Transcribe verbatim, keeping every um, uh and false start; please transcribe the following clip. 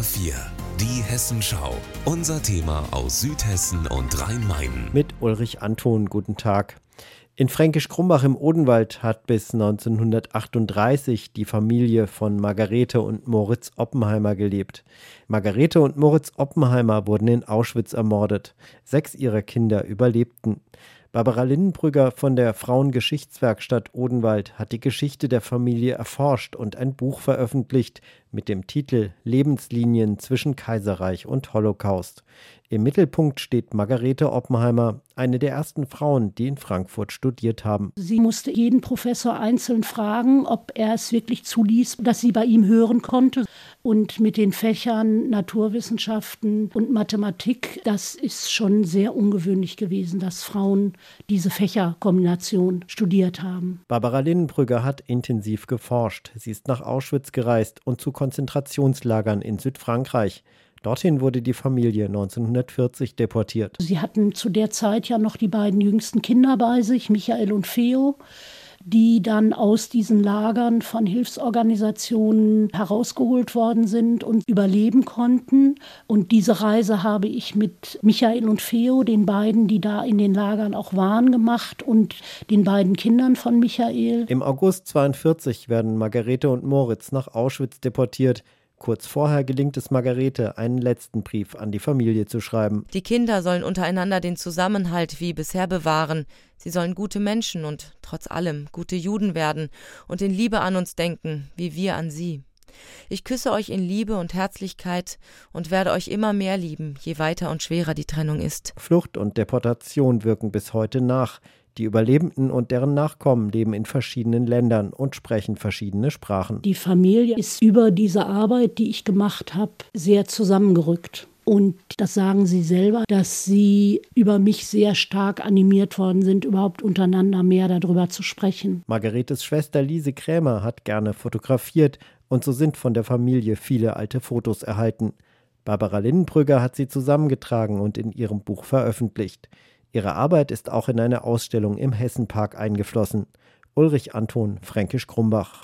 vier, die Hessenschau. Unser Thema aus Südhessen und Rhein-Main. Mit Ulrich Anton, guten Tag. In Fränkisch-Krumbach im Odenwald hat bis neunzehnhundertachtunddreißig die Familie von Margarete und Moritz Oppenheimer gelebt. Margarete und Moritz Oppenheimer wurden in Auschwitz ermordet. Sechs ihrer Kinder überlebten. Barbara Lindenbrügger von der Frauengeschichtswerkstatt Odenwald hat die Geschichte der Familie erforscht und ein Buch veröffentlicht mit dem Titel Lebenslinien zwischen Kaiserreich und Holocaust. Im Mittelpunkt steht Margarete Oppenheimer, eine der ersten Frauen, die in Frankfurt studiert haben. Sie musste jeden Professor einzeln fragen, ob er es wirklich zuließ, dass sie bei ihm hören konnte. Und mit den Fächern Naturwissenschaften und Mathematik, das ist schon sehr ungewöhnlich gewesen, dass Frauen diese Fächerkombination studiert haben. Barbara Lindenbrügger hat intensiv geforscht. Sie ist nach Auschwitz gereist und zu Konzentrationslagern in Südfrankreich. Dorthin wurde die Familie neunzehnhundertvierzig deportiert. Sie hatten zu der Zeit ja noch die beiden jüngsten Kinder bei sich, Michael und Feo, die dann aus diesen Lagern von Hilfsorganisationen herausgeholt worden sind und überleben konnten. Und diese Reise habe ich mit Michael und Feo, den beiden, die da in den Lagern auch waren, gemacht und den beiden Kindern von Michael. Im August zweiundvierzig werden Margarete und Moritz nach Auschwitz deportiert. Kurz vorher gelingt es Margarete, einen letzten Brief an die Familie zu schreiben. Die Kinder sollen untereinander den Zusammenhalt wie bisher bewahren. Sie sollen gute Menschen und trotz allem gute Juden werden und in Liebe an uns denken, wie wir an sie. Ich küsse euch in Liebe und Herzlichkeit und werde euch immer mehr lieben, je weiter und schwerer die Trennung ist. Flucht und Deportation wirken bis heute nach. Die Überlebenden und deren Nachkommen leben in verschiedenen Ländern und sprechen verschiedene Sprachen. Die Familie ist über diese Arbeit, die ich gemacht habe, sehr zusammengerückt. Und das sagen sie selber, dass sie über mich sehr stark animiert worden sind, überhaupt untereinander mehr darüber zu sprechen. Margaretes Schwester Lise Krämer hat gerne fotografiert und so sind von der Familie viele alte Fotos erhalten. Barbara Lindenbrügger hat sie zusammengetragen und in ihrem Buch veröffentlicht. Ihre Arbeit ist auch in eine Ausstellung im Hessenpark eingeflossen. Ulrich Anton, Fränkisch-Krumbach.